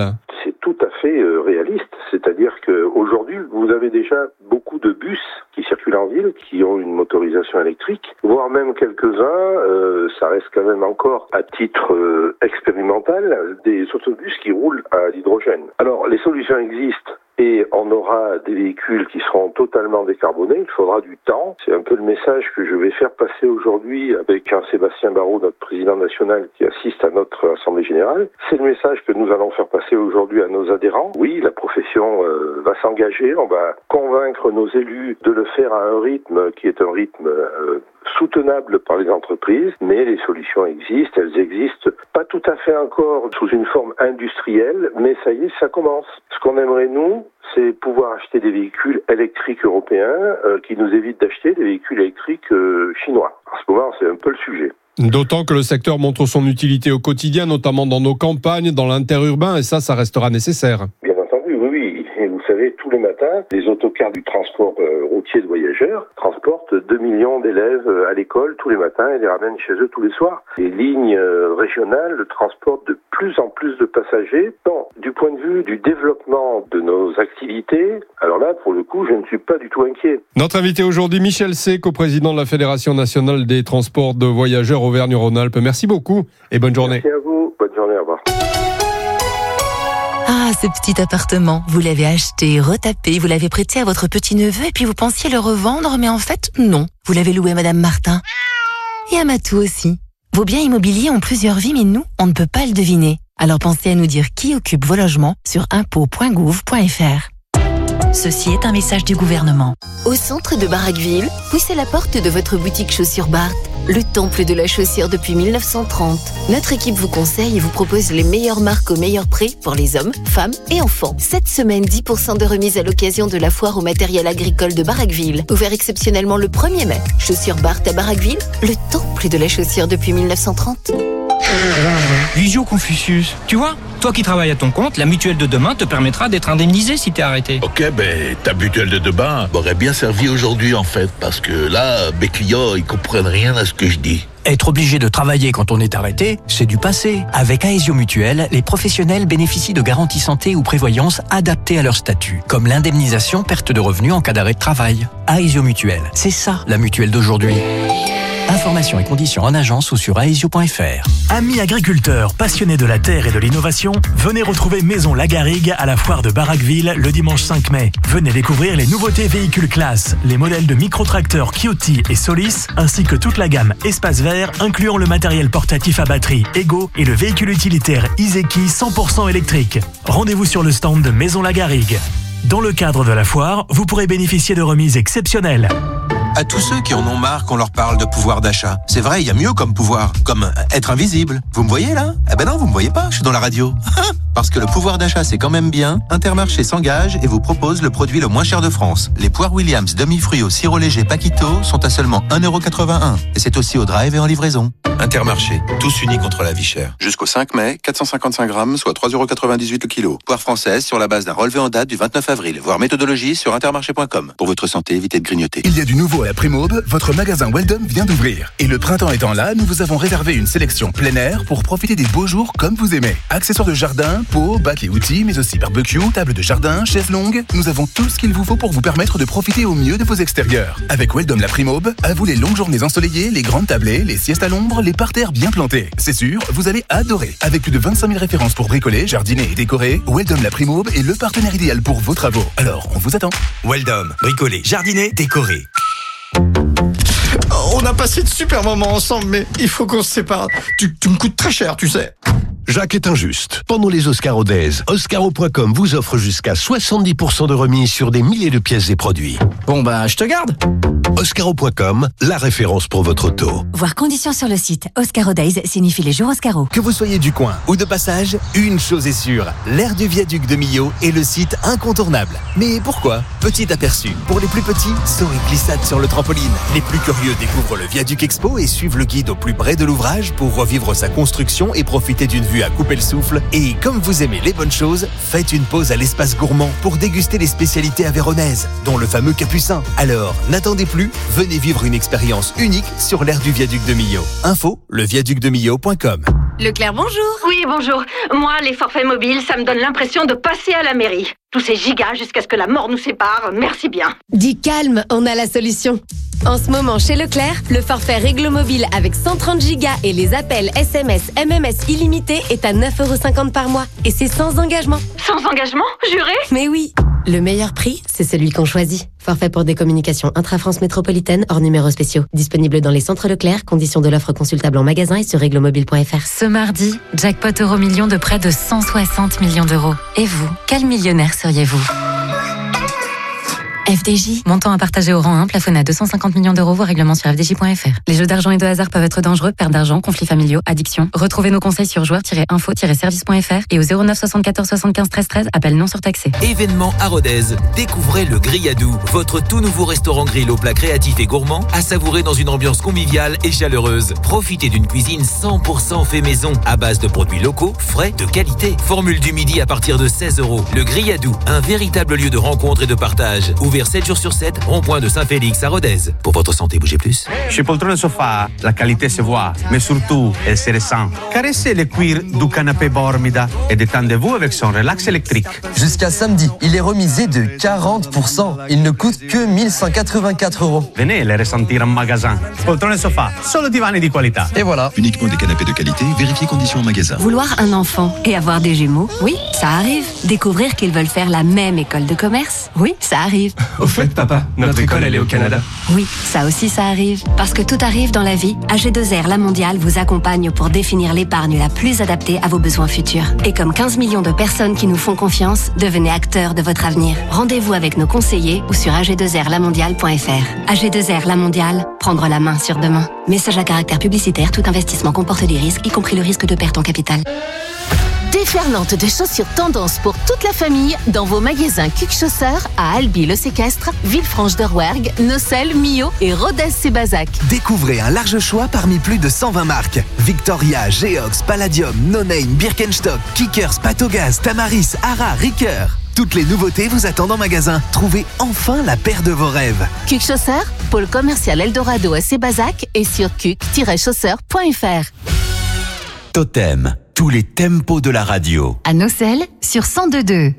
C'est tout à fait euh, réaliste. C'est-à-dire qu'aujourd'hui, vous avez déjà beaucoup de bus qui circulent en ville, qui ont une motorisation électrique, voire même quelques-uns, euh, ça reste quand même encore à titre euh, expérimental, des autobus qui roulent à l'hydrogène. Alors, les solutions existent. Et on aura des véhicules qui seront totalement décarbonés. Il faudra du temps. C'est un peu le message que je vais faire passer aujourd'hui avec Jean-Sébastien Barrault, notre président national, qui assiste à notre Assemblée générale. C'est le message que nous allons faire passer aujourd'hui à nos adhérents. Oui, la profession euh, va s'engager. On va convaincre nos élus de le faire à un rythme qui est un rythme euh, soutenable par les entreprises, mais les solutions existent, elles existent pas tout à fait encore sous une forme industrielle, mais ça y est, ça commence. Ce qu'on aimerait, nous, c'est pouvoir acheter des véhicules électriques européens euh, qui nous évitent d'acheter des véhicules électriques euh, chinois. En ce moment, c'est un peu le sujet. D'autant que le secteur montre son utilité au quotidien, notamment dans nos campagnes, dans l'interurbain, et ça, ça restera nécessaire. Bien entendu, oui, oui. Et vous savez, tous les matins, les autocars du transport euh, routier de voyageurs transportent deux millions d'élèves euh, à l'école tous les matins et les ramènent chez eux tous les soirs. Les lignes euh, régionales transportent de plus en plus de passagers. Bon, du point de vue du développement de nos activités, alors là, pour le coup, je ne suis pas du tout inquiet. Notre invité aujourd'hui, Michel C, coprésident de la Fédération nationale des transports de voyageurs Auvergne-Rhône-Alpes. Merci beaucoup et bonne journée. Merci à vous. Bonne journée, au revoir. Ah, ce petit appartement, vous l'avez acheté, retapé, vous l'avez prêté à votre petit-neveu et puis vous pensiez le revendre, mais en fait, non. Vous l'avez loué à Madame Martin. Et à Matou aussi. Vos biens immobiliers ont plusieurs vies, mais nous, on ne peut pas le deviner. Alors pensez à nous dire qui occupe vos logements sur impôts point gouv point f r. Ceci est un message du gouvernement. Au centre de Barraqueville, poussez la porte de votre boutique Chaussures Barthes, le temple de la chaussure depuis mille neuf cent trente. Notre équipe vous conseille et vous propose les meilleures marques au meilleur prix pour les hommes, femmes et enfants. Cette semaine, dix pour cent de remise à l'occasion de la foire au matériel agricole de Barraqueville, ouvert exceptionnellement le premier mai. Chaussures Barthes à Barraqueville, le temple de la chaussure depuis mille neuf cent trente. Idiot Confucius, tu vois, toi qui travailles à ton compte, la mutuelle de demain te permettra d'être indemnisé si t'es arrêté. Ok, ben ta mutuelle de demain m'aurait bien servi aujourd'hui en fait, parce que là, mes clients, ils comprennent rien à ce que je dis. Être obligé de travailler quand on est arrêté, c'est du passé. Avec Aesio Mutuelle, les professionnels bénéficient de garanties santé ou prévoyance adaptées à leur statut, comme l'indemnisation perte de revenus en cas d'arrêt de travail. Aesio Mutuelle, c'est ça la mutuelle d'aujourd'hui. Informations et conditions en agence ou sur aesio point f r. Amis agriculteurs passionnés de la terre et de l'innovation, venez retrouver Maison Lagarrigue à la foire de Barraqueville le dimanche cinq mai. Venez découvrir les nouveautés véhicules classe, les modèles de micro-tracteurs Kioti et Solis, ainsi que toute la gamme Espace Vert, incluant le matériel portatif à batterie Ego et le véhicule utilitaire Iseki cent pour cent électrique. Rendez-vous sur le stand de Maison Lagarrigue. Dans le cadre de la foire, vous pourrez bénéficier de remises exceptionnelles. À tous ceux qui en ont marre qu'on leur parle de pouvoir d'achat. C'est vrai, il y a mieux comme pouvoir, comme être invisible. Vous me voyez là ? Eh ben non, vous me voyez pas, je suis dans la radio. Parce que le pouvoir d'achat c'est quand même bien, Intermarché s'engage et vous propose le produit le moins cher de France. Les poires Williams demi-fruits au sirop léger Paquito sont à seulement un euro quatre-vingt-un. Et c'est aussi au drive et en livraison. Intermarché, tous unis contre la vie chère. Jusqu'au cinq mai, quatre cent cinquante-cinq grammes, soit trois euros quatre-vingt-dix-huit le kilo. Poire française sur la base d'un relevé en date du vingt-neuf avril. Voir méthodologie sur intermarché point com. Pour votre santé, évitez de grignoter. Il y a du nouveau à la Primaube, votre magasin Weldom vient d'ouvrir. Et le printemps étant là, nous vous avons réservé une sélection plein air pour profiter des beaux jours comme vous aimez. Accessoires de jardin, pots, bacs et outils, mais aussi barbecue, table de jardin, chaises longues. Nous avons tout ce qu'il vous faut pour vous permettre de profiter au mieux de vos extérieurs. Avec Weldom la Primaube, à vous les longues journées ensoleillées, les grandes tablées, les siestes à l'ombre, les parterres bien plantés. C'est sûr, vous allez adorer. Avec plus de vingt-cinq mille références pour bricoler, jardiner et décorer, Weldom la Primaube est le partenaire idéal pour vos travaux. Alors, on vous attend. Weldom, bricoler, jardiner, décorer. On a passé de super moments ensemble, mais il faut qu'on se sépare. Tu, tu me coûtes très cher, tu sais. Jacques est injuste. Pendant les Oscaro Days, Oscaro point com vous offre jusqu'à soixante-dix pour cent de remise sur des milliers de pièces et produits. Bon bah, je te garde. Oscaro point com, la référence pour votre auto. Voir conditions sur le site. Oscaro Days signifie les jours Oscaro. Que vous soyez du coin ou de passage, une chose est sûre, l'aire du viaduc de Millau est le site incontournable. Mais pourquoi? Petit aperçu. Pour les plus petits, saut et glissade sur le trampoline. Les plus curieux découvrent le Viaduc Expo et suivent le guide au plus près de l'ouvrage pour revivre sa construction et profiter d'une vue à couper le souffle. Et comme vous aimez les bonnes choses, faites une pause à l'espace gourmand pour déguster les spécialités aveyronaises, dont le fameux capucin. Alors, n'attendez plus, venez vivre une expérience unique sur l'aire du Viaduc de Millau. Info, le viaduc de millau point com. Leclerc, bonjour. Oui, bonjour. Moi, les forfaits mobiles, ça me donne l'impression de passer à la mairie. Tous ces gigas jusqu'à ce que la mort nous sépare, merci bien. Dis calme, on a la solution. En ce moment, chez Leclerc, le forfait Réglo Mobile avec cent trente gigas et les appels S M S, M M S illimités est à neuf euros cinquante par mois. Et c'est sans engagement. Sans engagement, juré? Mais oui. Le meilleur prix, c'est celui qu'on choisit. Forfait pour des communications intra-France métropolitaine hors numéros spéciaux. Disponible dans les centres Leclerc. Conditions de l'offre consultable en magasin et sur réglomobile point f r. Ce mardi, jackpot euro million de près de cent soixante millions d'euros. Et vous, quel millionnaire seriez-vous? F D J, montant à partager au rang un, plafonné à deux cent cinquante millions d'euros, voire règlement sur f d j point f r. Les jeux d'argent et de hasard peuvent être dangereux, perte d'argent, conflits familiaux, addiction. Retrouvez nos conseils sur joueurs tiret info tiret service point f r et au zéro neuf soixante-quatorze soixante-quinze treize treize, appel non surtaxé. Événement à Rodez. Découvrez le Grilladou, votre tout nouveau restaurant grill aux plats créatifs et gourmands, à savourer dans une ambiance conviviale et chaleureuse. Profitez d'une cuisine cent pour cent fait maison, à base de produits locaux, frais, de qualité. Formule du midi à partir de seize euros. Le Grilladou, un véritable lieu de rencontre et de partage. Ouvert sept jours sur sept, rond-point de Saint-Félix à Rodez. Pour votre santé, bougez plus. Chez Poltrone Sofa, la qualité se voit, mais surtout, elle se ressent. Caressez le cuir du canapé Bormida et détendez-vous avec son relax électrique. Jusqu'à samedi, il est remisé de quarante pour cent. Il ne coûte que mille cent quatre-vingt-quatre euros. Venez les ressentir en magasin. Poltrone Sofa, solo divani di qualità. Et voilà. Uniquement des canapés de qualité, vérifiez conditions en magasin. Vouloir un enfant et avoir des jumeaux, oui, ça arrive. Découvrir qu'ils veulent faire la même école de commerce, oui, ça arrive. Au fait, papa, notre école, elle est au Canada. Oui, ça aussi, ça arrive. Parce que tout arrive dans la vie, A G deux R La Mondiale vous accompagne pour définir l'épargne la plus adaptée à vos besoins futurs. Et comme quinze millions de personnes qui nous font confiance, devenez acteurs de votre avenir. Rendez-vous avec nos conseillers ou sur a g deux r la mondiale point f r. A G deux R La Mondiale, prendre la main sur demain. Message à caractère publicitaire, tout investissement comporte des risques, y compris le risque de perte en capital. Déferlante de chaussures tendance pour toute la famille dans vos magasins Cuc Chausseurs à Albi-le-Séquestre, Villefranche-de-Rouergue, Nocelles, Millau et Rodez-Sébazac. Découvrez un large choix parmi plus de cent vingt marques. Victoria, Geox, Palladium, No Name, Birkenstock, Kickers, Patogaz, Tamaris, Ara, Ricoeur. Toutes les nouveautés vous attendent en magasin. Trouvez enfin la paire de vos rêves. Cuc Chausseurs, pôle commercial Eldorado à Sébazac et sur cuc tiret chausseurs point f r. Totem, tous les tempos de la radio. À Nocelles, sur cent deux virgule deux.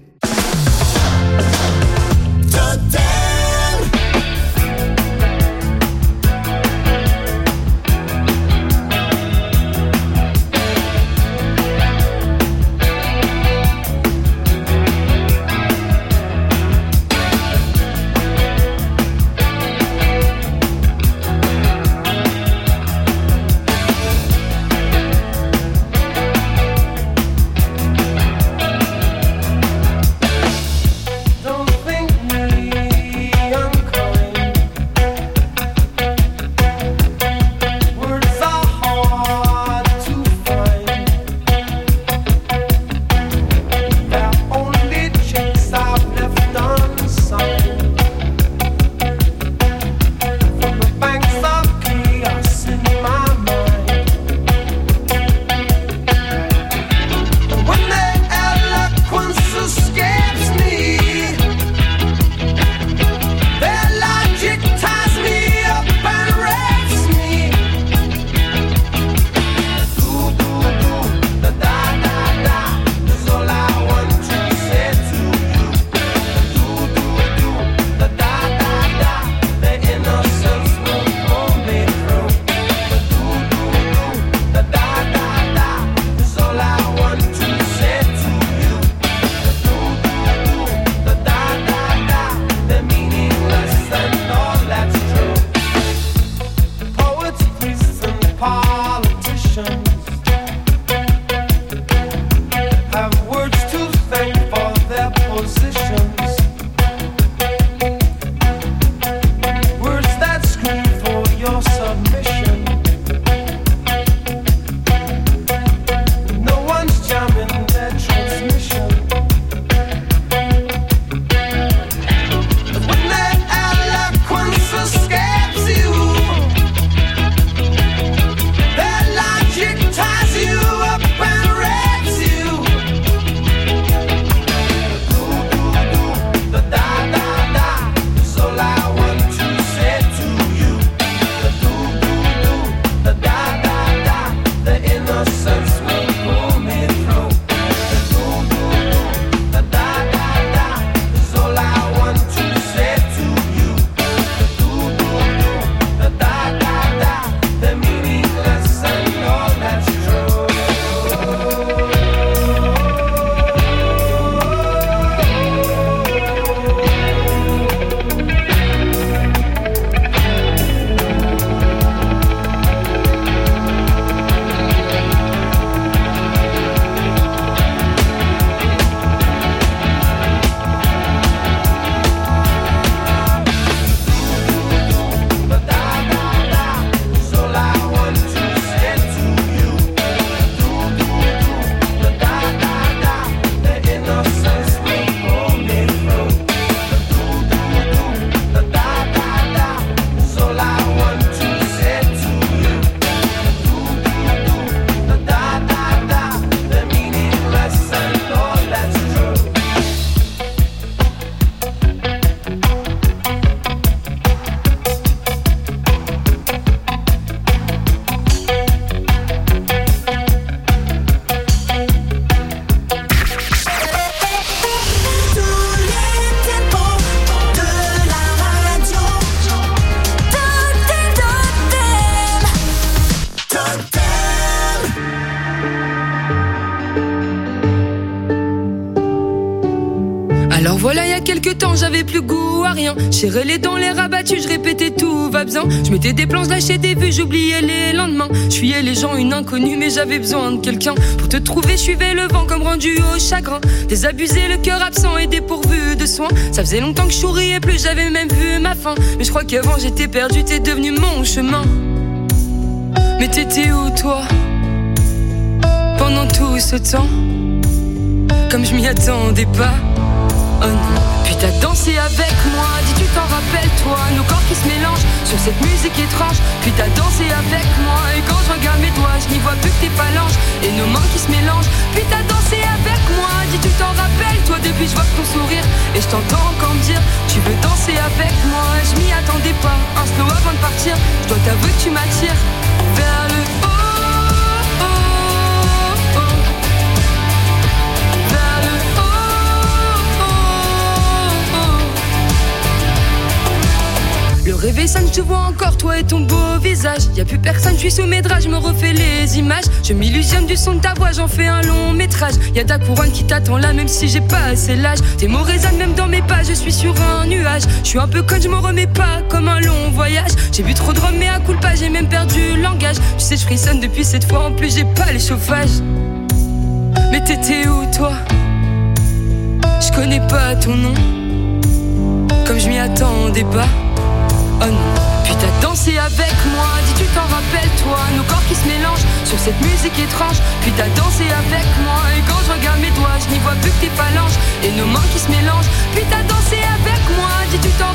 quelque temps, j'avais plus goût à rien. J'ai relé dans les rabattus, je répétais tout va bien. Je mettais des plans, je lâchais des vues, j'oubliais les lendemains. Je fuyais les gens, une inconnue, mais j'avais besoin de quelqu'un. Pour te trouver, je suivais le vent comme rendu au chagrin. Désabusé, le cœur absent et dépourvu de soins. Ça faisait longtemps que je souriais plus, j'avais même vu ma fin. Mais je crois qu'avant j'étais perdu, t'es devenu mon chemin. Mais t'étais où toi pendant tout ce temps? Comme je m'y attendais pas. Oh non. Puis t'as dansé avec moi, dis tu t'en rappelles toi. Nos corps qui se mélangent sur cette musique étrange. Puis t'as dansé avec moi. Et quand je regarde mes doigts, je n'y vois plus que tes phalanges et nos mains qui se mélangent. Puis t'as dansé avec moi, dis tu t'en rappelles toi. Depuis je vois ton sourire et je t'entends encore me dire tu veux danser avec moi. Je m'y attendais pas, un slow avant de partir. Je dois t'avouer que tu m'attires vers le haut. Le réveil sonne, je te vois encore, toi et ton beau visage. Y'a plus personne, je suis sous mes draps, je me refais les images. Je m'illusionne du son de ta voix, j'en fais un long métrage. Y'a ta couronne qui t'attend là, même si j'ai pas assez l'âge. Tes mots résonnent même dans mes pas, je suis sur un nuage. Je suis un peu conne, je m'en remets pas, comme un long voyage. J'ai bu trop de rhum, mais à coup pas, j'ai même perdu le langage. Tu sais, je frissonne depuis cette fois, en plus j'ai pas les chauffages. Mais t'étais où toi? Je connais pas ton nom, comme je m'y attendais pas. Oh non. Puis t'as dansé avec moi, dis tu t'en rappelles toi. Nos corps qui se mélangent sur cette musique étrange. Puis t'as dansé avec moi. Et quand je regarde mes doigts, je n'y vois plus que tes phalanges et nos mains qui se mélangent. Puis t'as dansé avec moi, dis tu t'en